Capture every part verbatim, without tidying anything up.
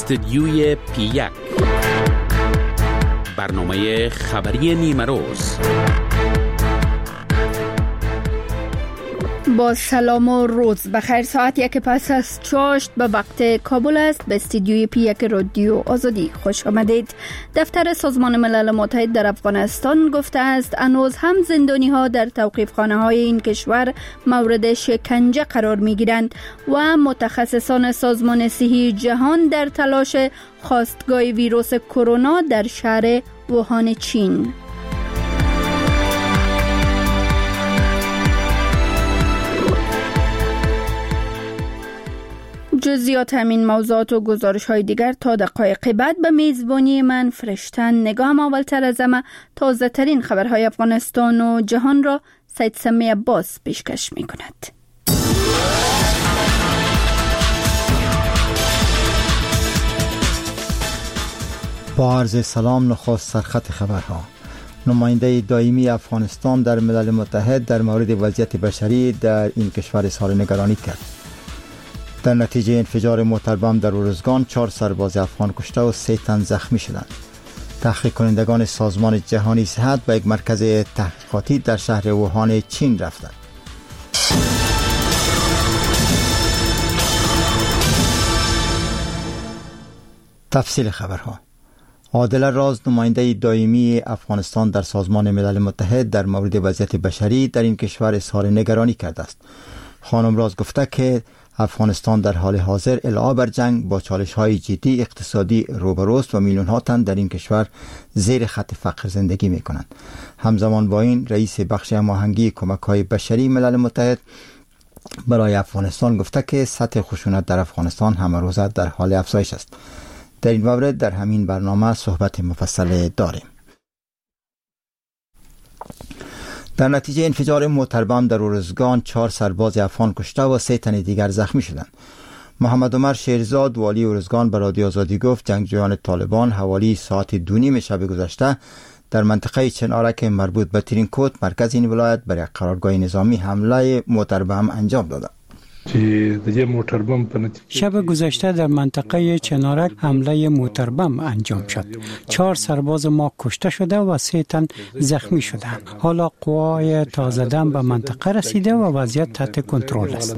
استدیوی پی یک، برنامه خبری نیمه روز. با سلام و روز بخیر. ساعت یک پس از چاشت به وقت کابل است. به استدیوی پی یک رادیو آزادی خوش آمدید. دفتر سازمان ملل متحد در افغانستان گفته است هنوز هم زندانی ها در توقیف خانه های این کشور مورد شکنجه قرار می گیرند و متخصصان سازمان صحی جهان در تلاش خاستگاه ویروس کرونا در شهر ووهان چین. جزئیات همین موضوعات و گزارش های دیگر تا دقایق بعد به میزبانی من فرشتن نگاه اولتر از همه تازه ترین خبرهای افغانستان و جهان را سید سمی عباس پیشکش می کند. با عرض سلام، نخست سرخط خبرها. نماینده دائمی افغانستان در ملل متحد در مورد وضعیت بشری در این کشور اظهار نگرانی کرد. در نتیجه انفجار موتر بم در ارزگان چهار سرباز افغان کشته و سه تن زخمی شدند. تحقیق کنندگان سازمان جهانی صحت به یک مرکز تحقیقاتی در شهر ووهان چین رفتند. تفصیل خبرها. عادل راز، نماینده دائمی افغانستان در سازمان ملل متحد در مورد وضعیت بشری در این کشور اظهار نگرانی کرده است. خانم راز گفته که افغانستان در حال حاضر علاوه بر جنگ با چالش‌های جدی اقتصادی روبروست و میلیون‌ها تن در این کشور زیر خط فقر زندگی می‌کنند. همزمان با این رئیس بخش هماهنگی کمک‌های بشری ملل متحد برای افغانستان گفته که سطح خشونت در افغانستان همه روزه در حال افزایش است. در این مورد در همین برنامه صحبت مفصل داریم. در نتیجه انفجار موتر بم در ارزگان چهار سرباز افغان کشته و سه تن دیگر زخمی شدند. محمد عمر شیرزاد والی ارزگان به رادیو آزادی گفت جنگجویان طالبان حوالی ساعت دو نیم شب گذشته در منطقه چنارک مربوط به ترینکوت مرکز این ولایت بر یک قرارگاه نظامی حمله موتر بم انجام دادند. شب گذشته در منطقه چنارک حمله موتر بم انجام شد. چهار سرباز ما کشته شده و سه تن زخمی شدند. حالا قوای تازه دم به منطقه رسیده و وضعیت تحت کنترل است.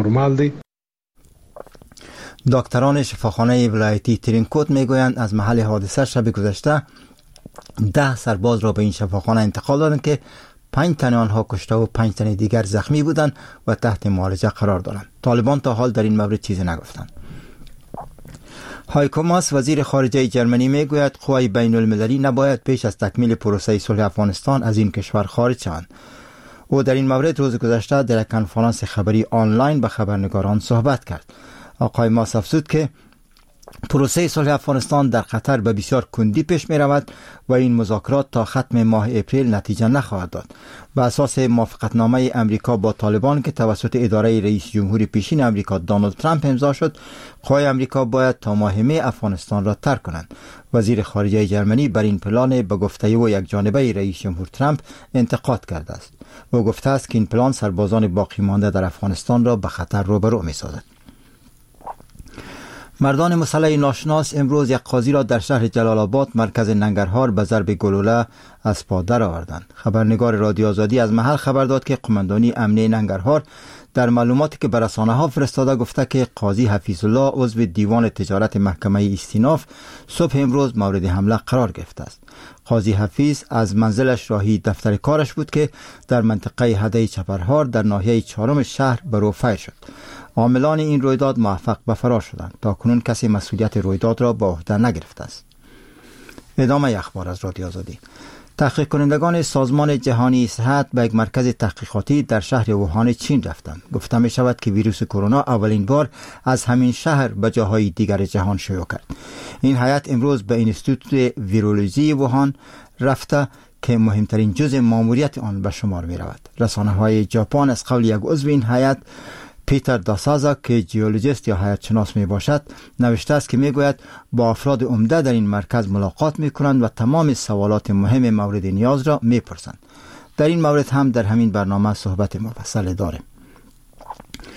دکتران شفاخانه ولایتی ترینکوت میگویند از محل حادثه شب گذشته ده سرباز را به این شفاخانه انتقال دادند که پنج تن آنها کشته و پنج تن دیگر زخمی بودند و تحت معالجه قرار دارند. طالبان تا حال در این مورد چیزی نگفتند. هایکو ماس وزیر خارجه جرمنی میگوید قوای بین المللی نباید پیش از تکمیل پروسه صلح افغانستان از این کشور خارج شوند. او در این مورد روز گذشته در یک کنفرانس خبری آنلاین به خبرنگاران صحبت کرد. آقای ماس افزود که پروسه صلح افغانستان در قطر به بسیار کندی پیش می رود و این مذاکرات تا ختم ماه اپریل نتیجه نخواهد داد. بر اساس موافقتنامه امریکا با طالبان که توسط اداره رئیس جمهور پیشین امریکا دونالد ترامپ امضا شد، قوای امریکا باید تا ماه می افغانستان را ترک کنند. وزیر خارجه جرمنی بر این پلان به گفته او یک جانبه رئیس جمهور ترامپ انتقاد کرده است. او گفته است که این پلان سربازان باقی مانده در افغانستان را به خطر روبرو می سازد. مردان مسلح ناشناس امروز یک قاضی را در شهر جلال آباد مرکز ننگرهار به ضرب گلوله از پا درآوردند. خبرنگار رادیو آزادی از محل خبر داد که قماندانی امنیه ننگرهار در معلوماتی که به رسانه‌ها فرستاده گفته که قاضی حفیظ الله عضو دیوان تجارت محکمه استیناف صبح امروز مورد حمله قرار گرفته است. قاضی حفیظ از منزلش راهی دفتر کارش بود که در منطقه هده چپرهار در ناحیه چهارم شهر به روفه شد. عاملان این رویداد موفق به فرار شدند. تاکنون کسی مسئولیت رویداد را به عهده نگرفته است. ادامه اخبار از رادیو آزادی. تحقیق کنندگان سازمان جهانی صحت به یک مرکز تحقیقاتی در شهر ووهان چین رفتند. گفته می شود که ویروس کرونا اولین بار از همین شهر به جاهای دیگر جهان شیوع کرد. این هیئت امروز به اینستیتوت ویرولوژی ووهان رفته که مهمترین جزء ماموریت آن به شمار می رود. رسانه‌های ژاپن از قول یک عضو این هیئت پیتر داسازا که جیولوژیست یا حیات شناس می باشد نوشته است که می گوید با افراد عمده در این مرکز ملاقات می کنند و تمام سوالات مهم مورد نیاز را می پرسند. در این مورد هم در همین برنامه صحبت مفصل داریم.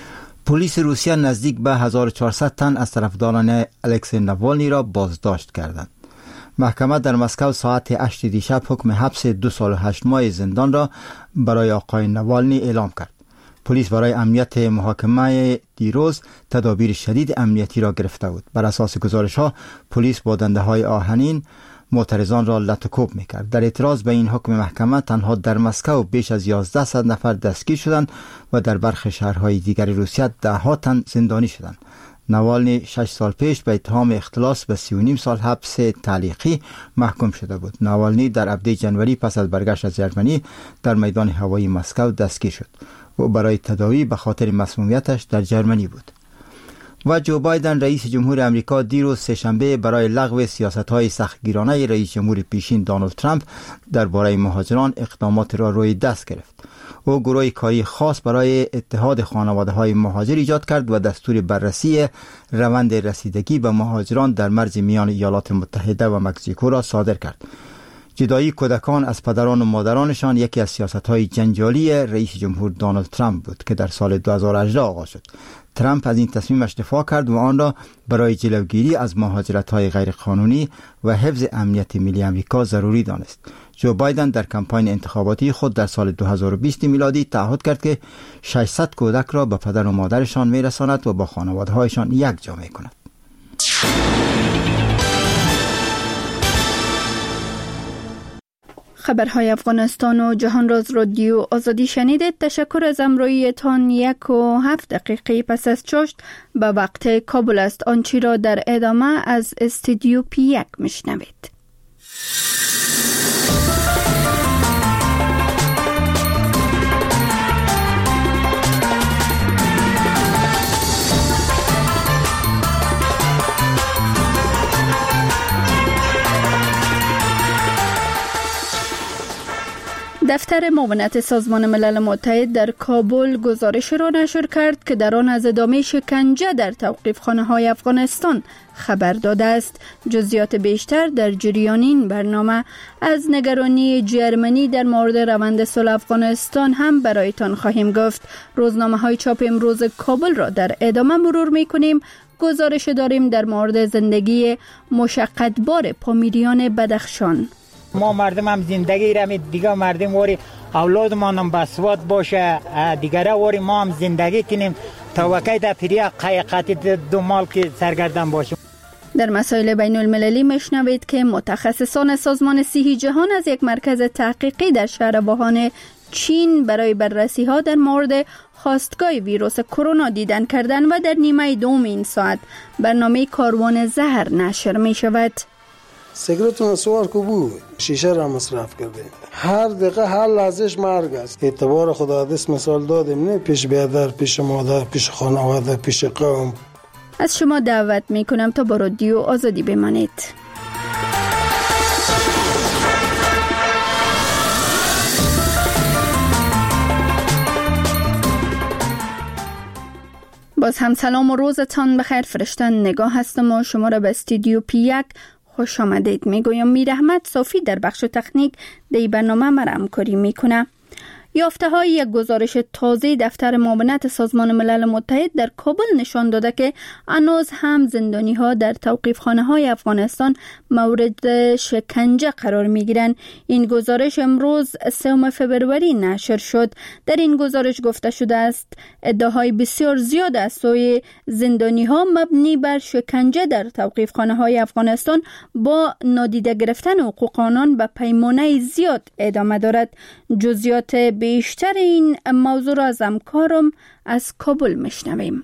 پلیس روسیه نزدیک به هزار و چهارصد تن از طرفداران الکسی ناوالنی را بازداشت کردند. محکمه در مسکو ساعت هشت دیشب حکم حبس دو سال و هشت ماه زندان را برای آقای ناوالنی اعلام کرد. پلیس برای امنیت محاکمه دیروز تدابیر شدید امنیتی را گرفته بود. بر اساس گزارش‌ها پلیس با دنده‌های آهنین معترضان را لطوکوب می‌کرد. در اعتراض به این حکم محکمه تنها در مسکو بیش از یازده صد نفر دستگیر شدند و در برخی شهرهای دیگر روسیه ده ها تن زندانی شدند. ناوالنی شش سال پیش به اتهام اختلاس به سی و نیم سال حبس تعلیقی محکوم شده بود. ناوالنی در هفده ژانویه پس از برگشت از جرمنی در میدان هوایی مسکو دستگیر شد و برای تداوی به خاطر مسمومیتش در جرمنی بود. و جو بایدن رئیس جمهور امریکا دیروز سه‌شنبه برای لغو سیاست‌های سختگیرانه رئیس جمهور پیشین دونالد ترامپ درباره مهاجران اقدامات را روی دست گرفت. او گروه کاری خاص برای اتحاد خانواده‌های مهاجر ایجاد کرد و دستور بررسی روند رسیدگی به مهاجران در مرز میان ایالات متحده و مکزیکو را صادر کرد. جدایی کودکان از پدران و مادرانشان یکی از سیاست‌های جنجالی رئیس جمهور دونالد ترامپ بود که در سال دو هزار و هجده آغاز شد. ترامپ از این تصمیمش دفاع کرد و آن را برای جلوگیری از مهاجرت‌های غیرقانونی و حفظ امنیت ملی آمریکا ضروری دانست. جو بایدن در کمپاین انتخاباتی خود در سال دو هزار و بیست میلادی تعهد کرد که ششصد کودک را به پدر و مادرشان میرساند و با خانواده‌هایشان یک جا می‌کند. خبرهای افغانستان و جهان راز رادیو آزادی شنیدید. تشکر از همراهیتان. یک و هفت دقیقه پس از چاشت به وقت کابل است. آنچه را در ادامه از استودیو پی یک میشنوید. دفتر معاونت سازمان ملل متحد در کابل گزارش را نشر کرد که در آن از ادامه شکنجه در توقیفخانه‌های افغانستان خبر داده است. جزئیات بیشتر در جریان این برنامه. از نگرانی جرمنی در مورد روند صلح افغانستان هم برایتان خواهیم گفت. روزنامه‌های چاپ امروز کابل را در ادامه مرور می‌کنیم. گزارش داریم در مورد زندگی مشقت‌بار پامیریان بدخشان. ما مردم هم زندگی را می دیگه مردم واری اولادمان هم بسواد باشه دیگره واری ما هم زندگی کنیم تا وقتی در پریا قیقاتی دو مال که سرگردن باشیم. در مسائل بین المللی مشنوید که متخصصان سازمان صحی جهان از یک مرکز تحقیقی در شهر ووهان چین برای بررسی ها در مورد خاستگاه ویروس کرونا دیدن کردن و در نیمه دوم این ساعت برنامه کاروان زهر نشر می شود. سیگارتون سوار کو بود شیشه را مصرف کرده هر دقیقه هر لحظهش مرگ است. اعتبار خدا دست مثال دادیم نه پیش بیادر پیش مادر پیش خانواده پیش قوم. از شما دعوت می کنم تا با رادیو آزادی بمانید. باز هم سلام و روزتان بخیر. فرشتن نگاه هستم و شما را به استودیو پی یک خوش آمدید میگویم. میر احمد صافی در بخش تکنیک در برنامه مرا همکاری میکنه. یافته های یک گزارش تازه دفتر معاونت سازمان ملل متحد در کابل نشان داده که هنوز هم زندانی ها در توقیفخانه های افغانستان مورد شکنجه قرار می گیرند. این گزارش امروز سوم فبروری نشر شد. در این گزارش گفته شده است ادعاهای بسیار زیاد از سوی زندانی ها مبنی بر شکنجه در توقیفخانه های افغانستان با نادیده گرفتن حقوق آنان به پیمانه زیاد ادامه دارد. جزئیات بیشتر این موضوع را از همکارم از کابل میشنویم.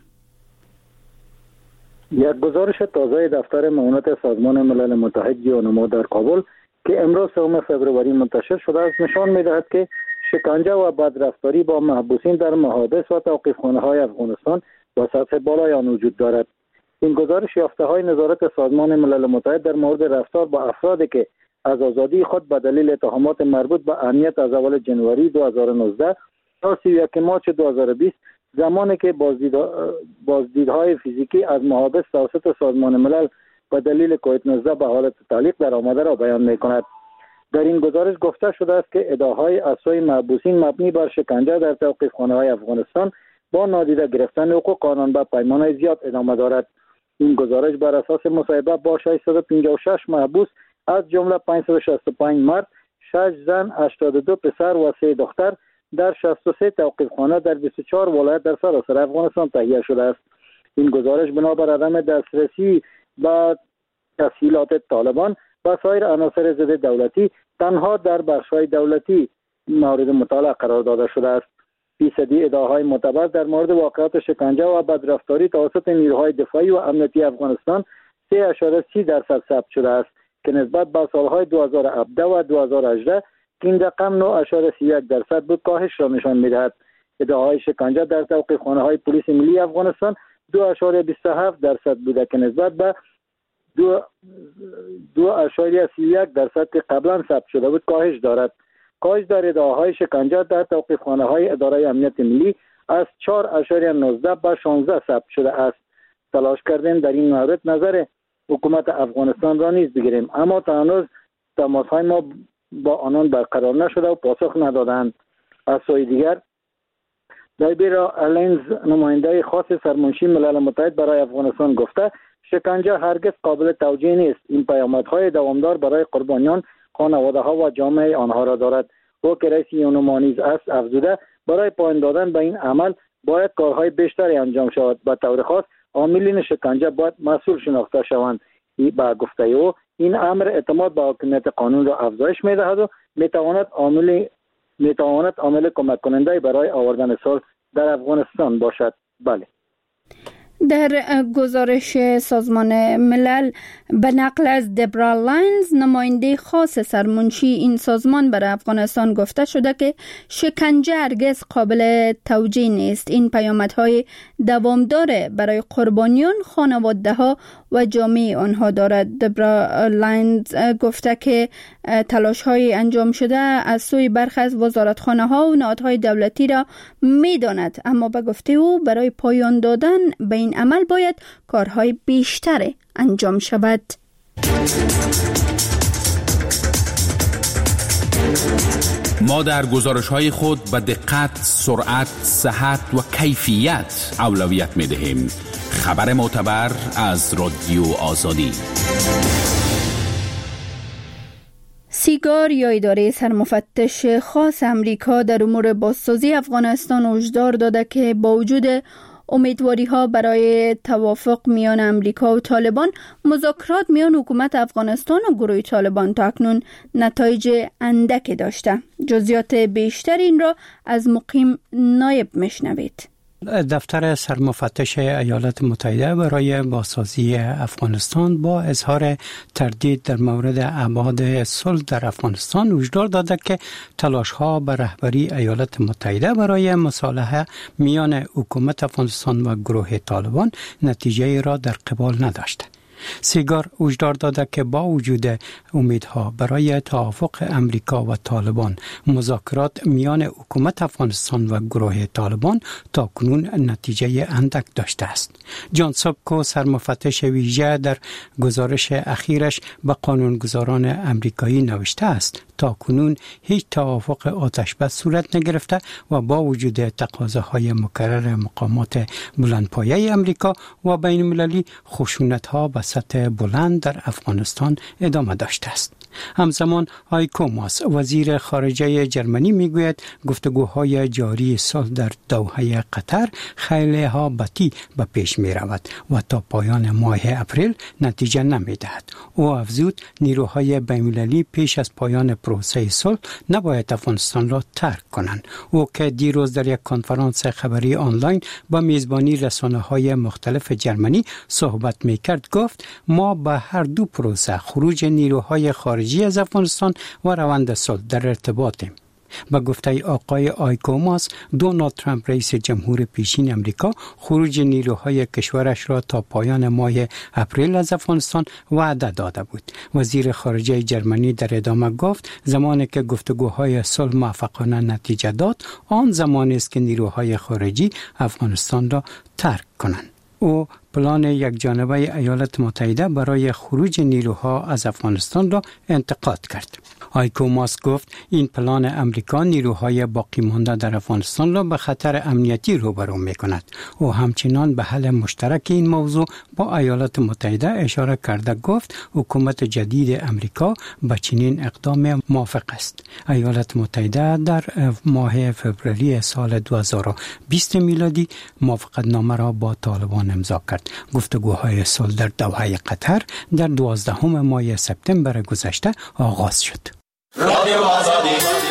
یک گزارش تازه دفتر معاونت سازمان ملل متحد یونما در کابل که امروز سوم فبروری منتشر شده است نشان می‌دهد که شکنجه و بدرفتاری با محبوسین در محابس و توقیفخانه‌های افغانستان با سطح بالای آن وجود دارد. این گزارش یافته‌های نظارت سازمان ملل متحد در مورد رفتار با افرادی که از آزادی خود به دلیل اتهامات مربوط به امنیت از اول جنوری دو هزار و نوزده تا سی و یک مارس دو هزار و بیست زمانی که بازدید بازدیدهای فیزیکی از محابس توسط سازمان ملل به دلیل کووید نوزده به حالت تعلیق در آمده را بیان می‌کند. در این گزارش گفته شده است که ادعاهای از سوی محبوسین مبنی بر شکنجه در توقیفخانه‌های افغانستان با نادیده گرفتن حقوق قانون به پیمانه زیاد ادامه دارد. این گزارش بر اساس مصاحبه با ششصد و پنجاه و شش محبوس از جمله پانصد و شصت و پنج مرد، شش زن، هشتاد و دو پسر و سه دختر در شصت و سه توقیفخانه در بیست و چهار ولایت در سراسر افغانستان تهیه شده است. این گزارش بنابر عدم دسترسی به تسهیلات طالبان و سایر عناصر ضد دولتی تنها در بخش‌های دولتی مورد مطالعه قرار داده شده است. فیصدی ادعاهای معتبر در مورد واقعات شکنجه و بدرفتاری توسط نیروهای دفاعی و امنیتی افغانستان سه اشاره سی درصد ثبت شده است که نسبت به سالهای دو هزار و هفده و دو هزار و هجده که این رقم نه اشاره سی یک درصد بود کاهش را نشان می‌دهد. ادعاهای شکنجه در توقیفخانه‌های پلیس ملی افغانستان دو اشاره بیست و هفت درصد بوده که نسبت به دو دو اشاره سی یک درصد که قبلا ثبت شده بود کاهش دارد. کاهش در ادعاهای شکنجه در توقیفخانه‌های اداره امنیت ملی از چهار اشاره نوزده به شانزده ثبت شده است. تلاش کردیم در این مورد نظر حکومت افغانستان را نیز بگیریم، اما تا هنوز تماس‌های ما با آنان برقرار نشده و پاسخ ندادند. از سوی دیگر دایبرا الینز نماینده خاص سرمنشی ملل متحد برای افغانستان گفته شکنجه هرگز قابل توجیه نیست. این پیامدهای دوامدار برای قربانیان، خانواده‌ها و جامعه آنها را دارد. او که رئیس یونما نیز است افزوده برای پایان دادن به این عمل باید کارهای بیشتری انجام شود. به طور خاص عاملین شکنجه باید مسئول شناخته شوند. با گفته او این امر اعتماد به حاکمیت قانون را افزایش می‌دهد و می‌تواند عامل می‌تواند عامل کمک کننده برای آوردن صلح در افغانستان باشد. بله. در گزارش سازمان ملل به نقل از دبرا لاینز نماینده خاص سرمنشی این سازمان برای افغانستان گفته شده که شکنجه هرگز قابل توجیه نیست. این پیامدهای دوامدار برای قربانیان، خانواده‌ها و جامعه آنها دارد. دبرا لاینز گفته که تلاش‌های انجام شده از سوی برخی از وزارتخانه‌ها و نهادهای دولتی را می‌داند، اما به گفته او برای پایان دادن به این عمل باید کارهای بیشتر انجام شود. ما در گزارش‌های خود به دقت، سرعت، صحت و کیفیت اولویت می‌دهیم. خبر معتبر از رادیو آزادی. سیگار یا اداره سرمفتش خاص امریکا در امور بازسازی افغانستان هشدار داده که با وجود امیدواری ها برای توافق میان امریکا و طالبان، مذاکرات میان حکومت افغانستان و گروه طالبان تا اکنون نتایج اندک داشته. جزئیات بیشتر این را از مقیم نایب میشنوید. دفتر سرمفتش ایالات متحده برای بازسازی افغانستان با اظهار تردید در مورد ابعاد صلح در افغانستان هشدار داده که تلاش‌ها به رهبری ایالات متحده برای مصالحه میان حکومت افغانستان و گروه طالبان نتیجه را در قبال نداشته. سیگار هشدار داده که با وجود امیدها برای توافق امریکا و طالبان، مذاکرات میان حکومت افغانستان و گروه طالبان تا کنون نتیجه اندک داشته است. جان سابکو سرمفتش ویژه در گزارش اخیرش به قانونگذاران امریکایی نوشته است تا کنون هیچ توافق آتشبس صورت نگرفته و با وجود تقاضاهای مکرر مقامات بلندپایه امریکا و بین المللی خشونت‌ها به سطح بلند در افغانستان ادامه داشته است. همزمان هایکو ماس وزیر خارجه جرمنی میگوید گفتگوهای جاری صلح در دوحه قطر خیلی ها بطی به پیش می رود و تا پایان ماه اپریل نتیجه نمی دهد. او افزود نیروهای بین‌المللی پیش از پایان پروسه صلح نباید افغانستان را ترک کنند. او که دیروز در یک کنفرانس خبری آنلاین با میزبانی رسانه‌های مختلف جرمنی صحبت می کرد گفت ما با هر دو پروسه خروج نیروهای خارجی از افغانستان و روند صلح در ارتباطیم. با گفته آقای آیکوماس، دونالد ترامپ رئیس جمهور پیشین امریکا خروج نیروهای کشورش را تا پایان ماه اپریل از افغانستان وعده داده بود. وزیر خارجه جرمنی در ادامه گفت زمانی که گفتگوهای صلح موفقانه نتیجه داد، آن زمانی است که نیروهای خارجی افغانستان را ترک کنند. او پلان یک جانبه ایالات متحده برای خروج نیروها از افغانستان را انتقاد کرد. هایکو ماس گفت این پلان امریکا نیروهای باقی مانده در افغانستان را به خطر امنیتی روبرو می‌کند. او همچنان به حل مشترک این موضوع با ایالات متحده اشاره کرده گفت حکومت جدید امریکا به چنین اقدام موافق است. ایالات متحده در ماه فوریه سال دو هزار و بیست میلادی موافقتنامه را با طالبان امضا کرد. گفتگوهای صلح در دوحه قطر در دوازدهم ماه سپتامبر گذشته آغاز شد. رادیو آزادی.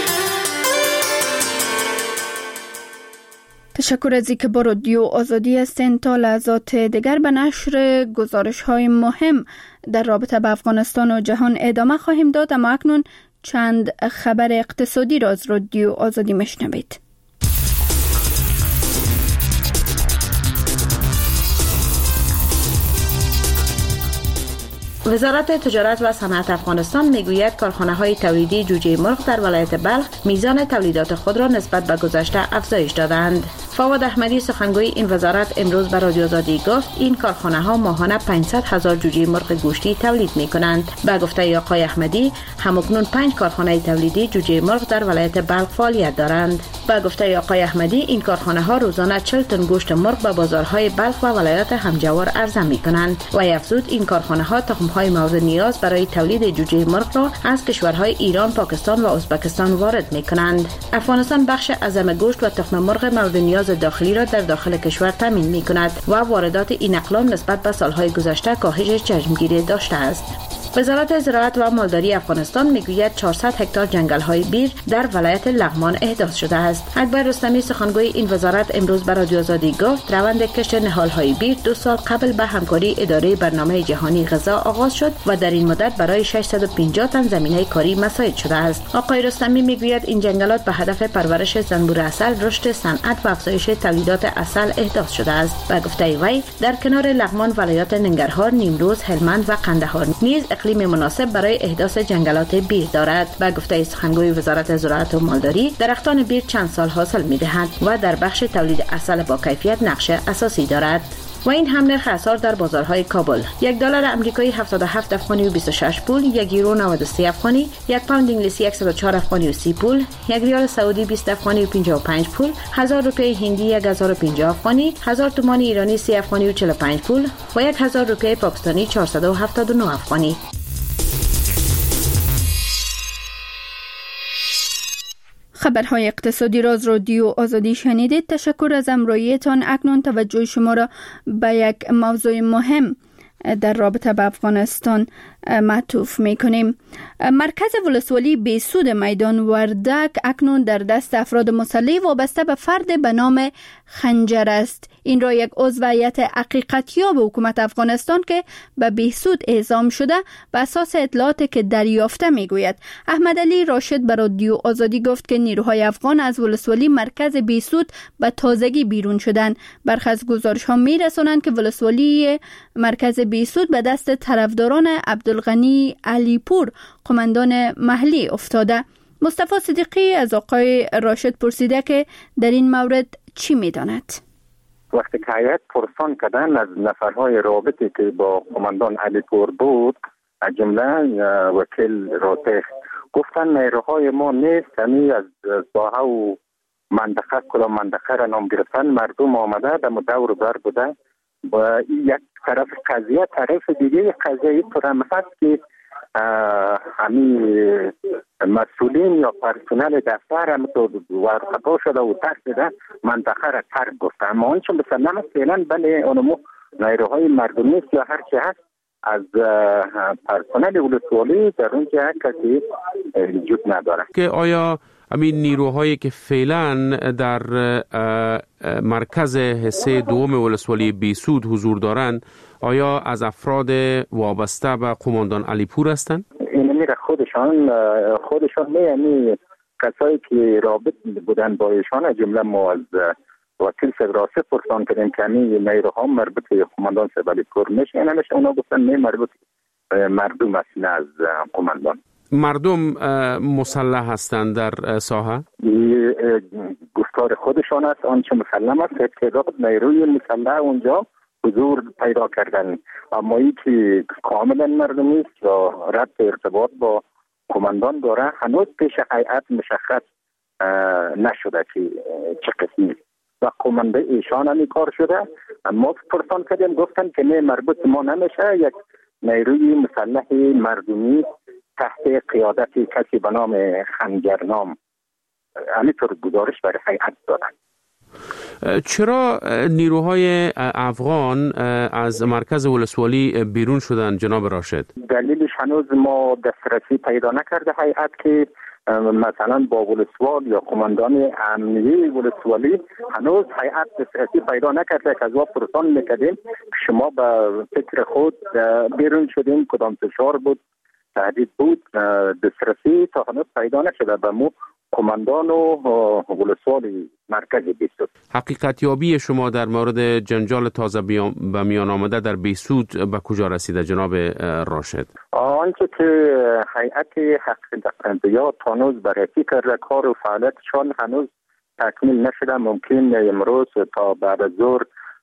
تشکر از اینکه با رادیو آزادی هستین. تا لحظات دیگر به نشر گزارش های مهم در رابطه با افغانستان و جهان ادامه خواهیم داد، اما اکنون چند خبر اقتصادی را از رادیو آزادی مشنوید. وزارت تجارت و صنعت افغانستان میگوید کارخانه‌های تولیدی جوجه مرغ در ولایت بلخ میزان تولیدات خود را نسبت به گذشته افزایش دادند. فواد احمدی سخنگوی این وزارت امروز به رادیو آزادی گفت این کارخانه‌ها ماهانه پانصد هزار جوجه مرغ گوشتی تولید می‌کنند. به گفته آقای احمدی همکنون پنج کارخانه تولیدی جوجه مرغ در ولایت بلخ فعالیت دارند. به گفته آقای احمدی این کارخانه‌ها روزانه چهل تن گوشت مرغ به بازارهای بلخ و ولایت همجوار عرضه می‌کنند. و افزود این کارخانه‌ها تخم‌های مورد نیاز برای تولید جوجه مرغ را از کشورهای ایران، پاکستان و ازبکستان وارد می‌کنند. افغانستان بخش اعظم گوشت و تخم مرغ مورد نیاز داخلی را در داخل کشور تامین می‌کند و واردات این اقلام نسبت به سالهای گذشته کاهش چشمگیری داشته است. وزارت زراعت و مالداری افغانستان میگوید چهارصد هکتار جنگل‌های بیر در ولایت لغمان احداث شده است. اکبر رستمی سخنگوی این وزارت امروز به رادیو آزادی گفت روند کشت نهال‌های بیر دو سال قبل به همکاری اداره برنامه جهانی غذا آغاز شد و در این مدت برای ششصد و پنجاه تن زمینه کاری مساعد شده است. آقای رستمی میگوید این جنگلات به هدف پرورش زنبور عسل، رشد صنعت و افزایش تولیدات عسل احداث شده است. به گفته وی در کنار لغمان ولایات ننگرهار، نیمروز، هلمند و قندهار نیز اقلیم مناسب برای احداث جنگلات بیر دارد. و گفته سخنگوی وزارت زراعت و مالداری درختان بیر چند سال حاصل می‌دهند و در بخش تولید عسل با کیفیت نقش اساسی دارد. و این هم نرخ اسعار در بازارهای کابل: یک دلار آمریکایی هفتاد و هفت افغانی و بیست و شش پول، یک یورو نود و سه افغانی، یک پوند انگلیسی صد و چهار افغانی و سی پول، یک ریال سعودی بیست افغانی و پنجاه و پنج پول، هزار روپیه هندی یک هزار و پنجاه افغانی، هزار تومان ایرانی سی افغانی و چهل و پنج پول و یک هزار روپیه پاکستانی چهارصد و هفتاد و نه افغانی. خبرهای اقتصادی را از رادیو آزادی شنیدید. تشکر از همراهیتان. اکنون توجه شما را به یک موضوع مهم در رابطه با افغانستان معطوف میکنیم. مرکز ولسوالی بیسود میدان وردک اکنون در دست افراد مسلح وابسته به فرد به نام خنجر است. این را یک عضو هیئت حقیقتیاب حکومت افغانستان که به بیسود اعزام شده به اساس اطلاعاتی که دریافته میگوید. احمد علی راشد به رادیو آزادی گفت که نیروهای افغان از ولسوالی مرکز بیسود به تازگی بیرون شدند. برخی از گزارش ها میرسانند که ولسوالی مرکز بیسود به دست طرفداران عبدالغنی علیپور قماندان محلی افتاده. مصطفی صدیقی از آقای راشد پرسیده که در این مورد چی میداند. وقتی که هیئت پرسان کردن از نفرهای رابطی که با قماندان علیپور بود، از جمله وکیل راتخ، گفتن نیروهای ما نیست، یعنی از ساحه و منطقه کلا منطقه را نام گرفتن، مردم آمده در دور بر بوده و یک طرف قضیه، طرف دیگه قضیه این طور هم هست که همین مسئولین یا پرسنل دفتر هم تو ورخطا شده و ترک ده منطقه را ترک گفته. اما آنچه مسلم است فعلا بله اونمو نیروهای مردمی است یا هر چه هست از پرسنل ولسوالی در اونجا کسی وجود نداره. که آیا همین نیروهایی که فعلا در مرکز حصه دوم ولسوالی بیسود حضور دارند آیا از افراد وابسته به قماندان علیپور هستند؟ این میره خودشان خودشان نه، یعنی کسایی که رابط بودن با ایشان، جمله ما از وکیل سبراسه پرسان کردیم که این نیروها مربوط به قماندان صاحب علیپور میشه، یعنی نمیشه، اونا گفتن نه مربوط مردم است نه از قماندان. مردم مسلح هستند در ساحه؟ گفتار خودشان است، آنچه مسلم است. تعداد نیروی مسلح اونجا حضور پیدا کردن. اما ای که کاملا مردمی است و ربط ارتباط با کماندان داره، هنوز پیش هیئت مشخص نشده که چه قسمی و کمانده ایشان همی کار شده. ما پرسان کردیم، گفتن که نه، مربوط ما نمیشه، یک نیروی مسلح مردمی تحت قیادت کسی به نام خنجرنام همینطور گزارش برای هیئت دادن. چرا نیروهای افغان از مرکز ولسوالی بیرون شدن جناب راشد؟ دلیلش هنوز ما دسترسی پیدا نکرده هیئت که مثلا با ولسوال یا قماندان امنیه ولسوالی هنوز هیئت دسترسی پیدا نکرده که از ما پرسان میکردیم شما به فکر خود بیرون شدین، کدام فشار بود، تهدید بود، دسترسی تا هنوز پیدا نشده به مو کماندان و ولسوال مرکز بیسود. حقیقت یابی شما در مورد جنجال تازه به میان آمده در بیسود به کجا رسیده جناب راشد؟ آنچه که هیئت حقیقت یابی هنوز بررسی کرده، کار و فعالیتشان هنوز تکمیل نشده. ممکن امروز تا بعد از ظهر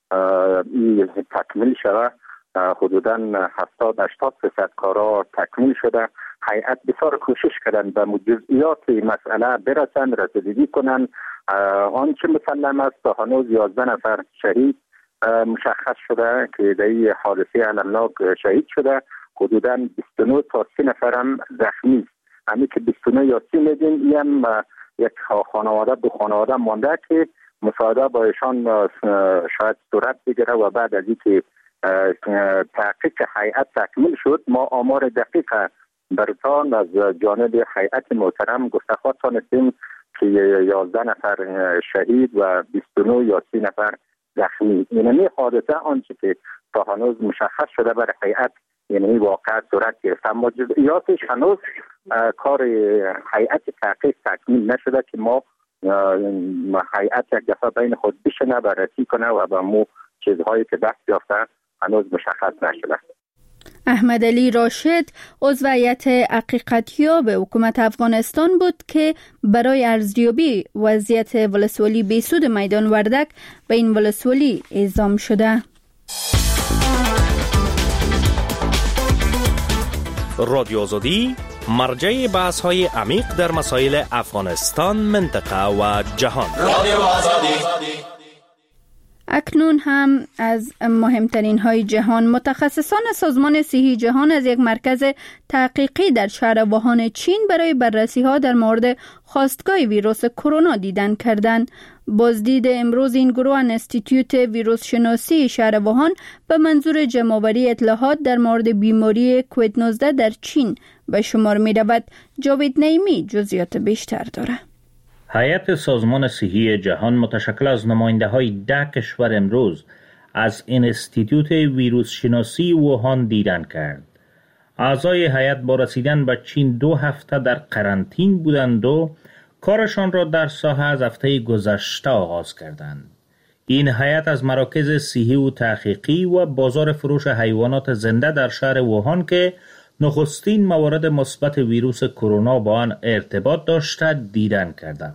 تکمیل شود. حدوداً هفتاد هشتاد درصد کارا تکمیل شده. هیئت بسیار کوشش کردن به جزئیات مسئله برسن، رسیدگی کنن. آنچه مسلم است تا هنوز یازده نفر شهید مشخص شده که در این حادثه المناک شهید شده. حدوداً بیست و نه تا سی نفر هم زخمی است. همین که بیست و نه یا سی میگیم، این هم یک خانواده دو خانواده مانده که مساعده با ایشان شاید صورت بگیره و بعد از اینکه تحقیق هیئت تکمیل شد ما آمار دقیق برتان از جانب هیئت محترم گفتخواه تانستیم که یازده نفر شهید و بیست و نه یا سی نفر زخمی. یعنی حادثه آنچه که تا هنوز مشخص شده برای هیئت یعنی واقعا صورت گرفت، اما جزئیاتش هنوز کار هیئت تحقیق تکمیل نشده که ما هیئت یک دفعه بین خود بشنه بررسی کنه و به مو چیزهایی که دست یافته هنوز مشخص نشده. احمد علی راشد عضو هیئت حقیقتیاب حکومت افغانستان بود که برای ارزیابی وضعیت ولسوالی بیسود میدان وردک به این ولسوالی اعزام شده. رادیو آزادی مرجع بحث های عمیق در مسائل افغانستان، منطقه و جهان. رادیو آزادی. اکنون هم از مهمترین های جهان. متخصصان سازمان صحی جهان از یک مرکز تحقیقی در شهر ووهان چین برای بررسی ها در مورد خاستگاه ویروس کرونا دیدن کردند. بازدید امروز این گروه انستیتیوت ویروس شناسی شهر ووهان به منظور جمع‌آوری اطلاعات در مورد بیماری کووید نوزده در چین به شمار می رود. جاوید نعیمی جزئیات بیشتر دارد. هیئت سازمان صحی جهان متشکل از نماینده‌های ده کشور امروز از انستیتوت ویروس شناسی ووهان دیدن کرد. اعضای هیئت با رسیدن به چین دو هفته در قرنطین بودند و کارشان را در ساحه از هفته گذشته آغاز کردند. این هیئت از مراکز صحی و تحقیقی و بازار فروش حیوانات زنده در شهر ووهان که نخستین موارد مثبت ویروس کرونا با آن ارتباط داشته دیدن کردند.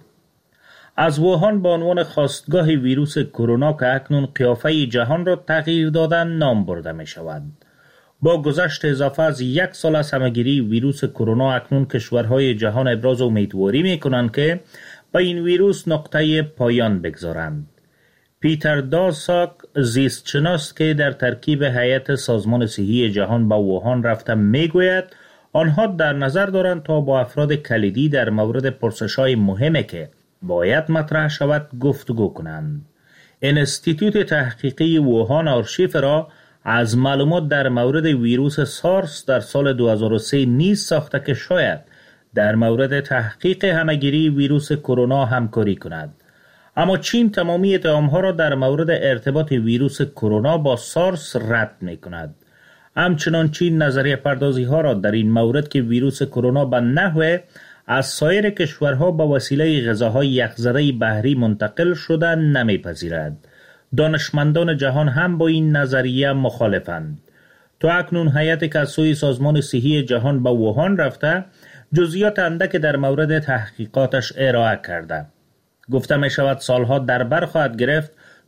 از ووهان به عنوان خاستگاه ویروس کرونا که اکنون قیافه جهان را تغییر دادن نام برده می شود. با گذشت اضافه از یک سال از همهگیری ویروس کرونا اکنون کشورهای جهان ابراز امیدواری می کنند که به این ویروس نقطه پایان بگذارند. پیتر داساک زیستشناس که در ترکیب هیئت سازمان صحی جهان به ووهان رفته می گوید آنها در نظر دارند تا با افراد کلیدی در مورد پرسش‌های مهمی که باید مطرح شود گفتگو کنند. انستیتوت تحقیقی ووهان آرشیف را از معلومات در مورد ویروس سارس در سال دو هزار و سه نیز ساخته که شاید در مورد تحقیق همهگیری ویروس کرونا همکاری کند. اما چین تمامی اتهام‌ها را در مورد ارتباط ویروس کرونا با سارس رد می‌کند. همچنان چین نظریه پردازی ها را در این مورد که ویروس کرونا به نحو از سایر کشورها با وسیله غذاهای یخزده بحری منتقل شده نمیپذیرد. دانشمندان جهان هم با این نظریه مخالفند. تا اکنون هیئت که از سوی سازمان صحی جهان به ووهان رفته جزئیات اندک در مورد تحقیقاتش ارائه کرده. گفته می شود سالها در بر خواهد گرفت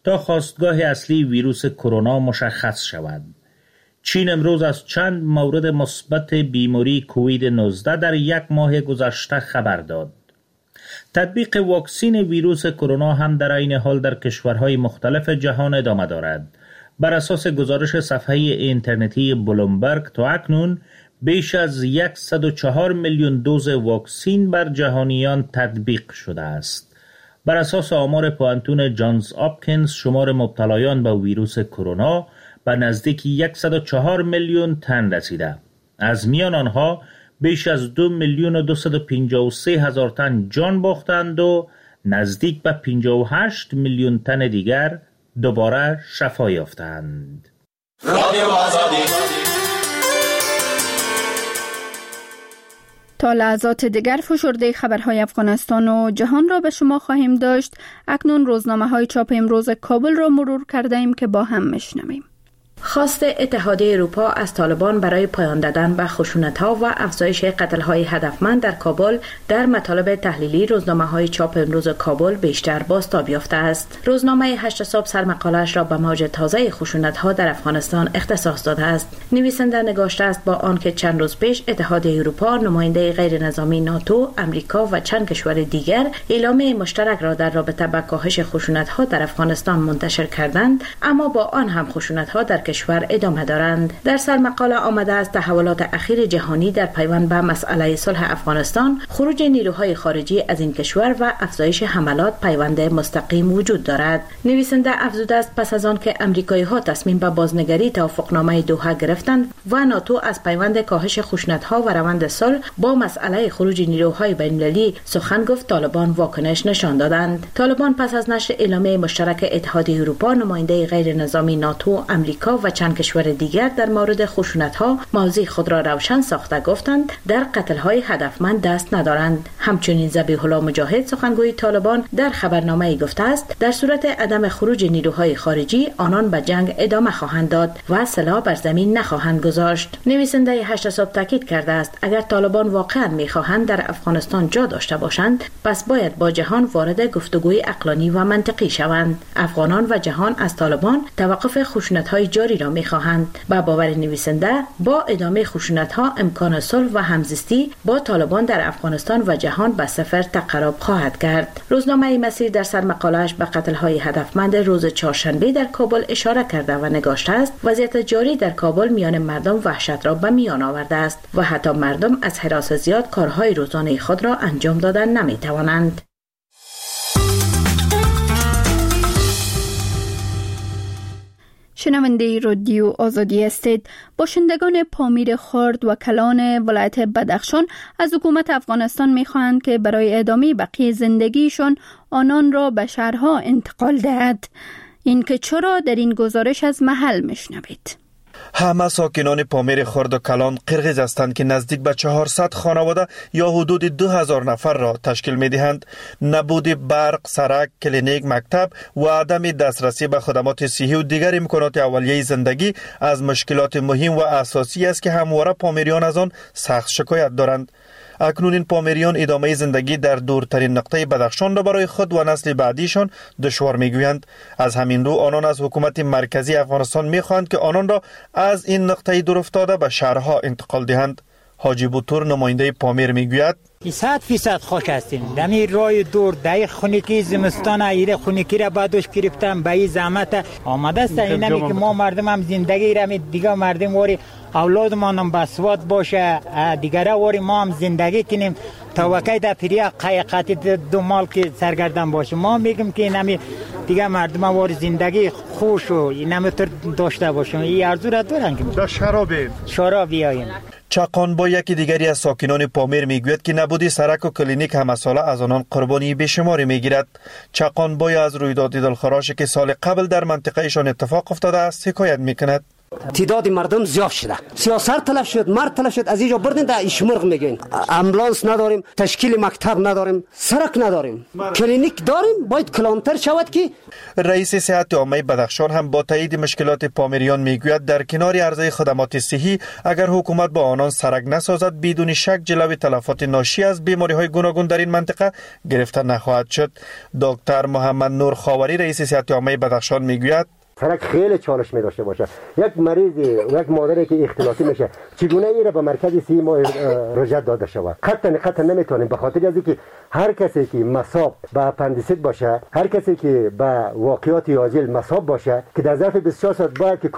تا خاستگاه اصلی ویروس کرونا مشخص شود. چین امروز از چند مورد مثبت بیماری کووید نوزده در یک ماه گذشته خبر داد. تطبیق واکسین ویروس کرونا هم در این حال در کشورهای مختلف جهان ادامه دارد. بر اساس گزارش صفحه اینترنتی بلومبرگ تا اکنون بیش از صد و چهار میلیون دوز واکسین بر جهانیان تطبیق شده است. بر اساس آمار پوانتون جانز آپکینز شمار مبتلایان به ویروس کرونا به نزدیک صد و چهار میلیون تن رسیده. از میان آنها بیش از دو میلیون و دویست و پنجاه و سه هزار تن جان باختند و نزدیک به پنجاه و هشت میلیون تن دیگر دوباره شفا یافتند. رادیو آزادی. تا لحظات دیگر فشرده خبرهای افغانستان و جهان را به شما خواهیم داشت. اکنون روزنامه های چاپ امروز کابل را مرور کرده ایم که با هم میشنویم. خواست اتحادیه اروپا از طالبان برای پایان دادن به خشونت‌ها و افزایش قتل‌های هدفمند در کابل در مطالب تحلیلی روزنامه‌های چاپ امروز کابل بیشتر بازتاب یافته است. روزنامه هشت صبح سرمقاله‌اش را به موج تازه خشونت‌ها در افغانستان اختصاص داده است. نویسنده نگاشته است با آنکه چند روز پیش اتحادیه اروپا، نماینده غیر نظامی ناتو، امریکا و چند کشور دیگر اعلامیه مشترک را در رابطه با کاهش خشونت‌ها در افغانستان منتشر کردند، اما با آن هم خشونت‌ها در کشور ادامه دارند. در سرمقاله آمده است تحولات اخیر جهانی در پیوند به مسئله صلح افغانستان، خروج نیروهای خارجی از این کشور و افزایش حملات پیوند مستقیم وجود دارد. نویسنده افزوده است پس از آن که امریکایی‌ها تصمیم به بازنگری توافقنامه دوحه گرفتند و ناتو از پیوند کاهش خشونت‌ها و روند صلح با مسئله خروج نیروهای بین‌المللی سخن گفت، طالبان واکنش نشان دادند. طالبان پس از نشر اعلامیه مشترک اتحادیه اروپا، نماینده غیر نظامی ناتو، امریکا و چند کشور دیگر در مورد خشونت‌ها موضع خود را روشن ساخته گفتند در قتل‌های هدفمند دست ندارند. همچنین ذبیح الله مجاهد، سخنگوی طالبان، در خبرنامه‌ای گفته است در صورت عدم خروج نیروهای خارجی آنان به جنگ ادامه خواهند داد و سلاح بر زمین نخواهند گذاشت. نویسنده هشت صبح تاکید کرده است اگر طالبان واقعا می‌خواهند در افغانستان جا داشته باشند، پس باید با جهان وارد گفتگوی عقلانی و منطقی شوند. افغانان و جهان از طالبان توقف خشونت‌های جاری را می‌خواهند. با باور نویسنده با ادامه خشونت‌ها امکان صلح و همزیستی با طالبان در افغانستان و جهان به صفر تقرب خواهد کرد. روزنامه مسیر در سرمقاله‌اش به قتل‌های هدفمند روز چهارشنبه در کابل اشاره کرده و نگاشته است وضعیت جاری در کابل میان مردم وحشت را به میان آورده است و حتی مردم از هراس زیاد کارهای روزانه خود را انجام دادن نمی‌توانند. شنونده رادیو آزادی هستید. باشندگان پامیر خرد و کلان ولایت بدخشان از حکومت افغانستان می‌خواهند که برای ادامه بقیه زندگیشان آنان را به شهرها انتقال دهد. این که چرا در این گزارش از محل میشنوید. همه ساکنان پامیر خرد و کلان قرغیز هستند که نزدیک به چهارصد خانواده یا حدود دو هزار نفر را تشکیل می دهند. نبود برق، سرک، کلینیک، مکتب و عدم دسترسی به خدمات صحی و دیگر امکانات اولیه زندگی از مشکلات مهم و اساسی است که همواره پامیریان از آن سخت شکایت دارند. اکنون این پامیریان ادامه زندگی در دورترین نقطه بدخشان را برای خود و نسل بعدیشان دشوار میگویند. از همین رو آنان از حکومت مرکزی افغانستان میخواهند که آنان را از این نقطه دور افتاده به شهرها انتقال دهند. حاجی بوتور، نماینده پامیر، میگوید صد فیصد خوش هستیم. دمی رای دور دای خونیکی زمستان ایره خونیکی را بعدش گرفتم به این زحمت آمده است. اینمی که ما مردم هم زندگی را می دیگه مردم واری اولادمان هم بسواد باشه، دیگره واری ما هم زندگی کنیم تا وقتی در پریا قیقاتی دو مال که سرگردن باشه. ما میگم که اینمی دیگه مردم واری زندگی خوش و اینمی تر داشته باشیم. این ارزو را دارن که در شرابی شراب بیاییم. چاقان با یکی دیگری از ساکنان پامیر میگوید که نبودی سرک و کلینیک همه ساله از آنان قربانی بیشماری میگیرد. چاقان با از رویداد دلخراشی که سال قبل در منطقه ایشان اتفاق افتاده است حکایت میکند. تعداد مردم زیاد شده، سیاست تلف شد، مرد تلف شد، از اینجا بردین در اشمرغ میگین. امبولانس نداریم، تشکیل مکتب نداریم، سرک نداریم، کلینیک داریم، باید کلانتر شود که. رئیس صحت عامه بدخشان هم با تایید مشکلات پامیریان میگوید در کنار عرضه خدمات صحی اگر حکومت با آنان سرک نسازد بدون شک جلوی تلفات ناشی از بیماری‌های گوناگون در این منطقه گرفته نخواهد شد. دکتر محمد نور خاوری رئیس صحت عامه بدخشان میگوید سرک خیلی چالش می داشته باشه. یک مریض، یک مادری که اختلاطی میشه چگونه ایره به مرکز صحی ما رجوع داده شود؟ قطعا قطعا نمیتونیم، به خاطر از اینکه هر کسی که مصاب به اپندیسیت باشه، هر کسی که به واقعات عاجل مصاب باشه که در ظرف بیست و چهار ساعت باید که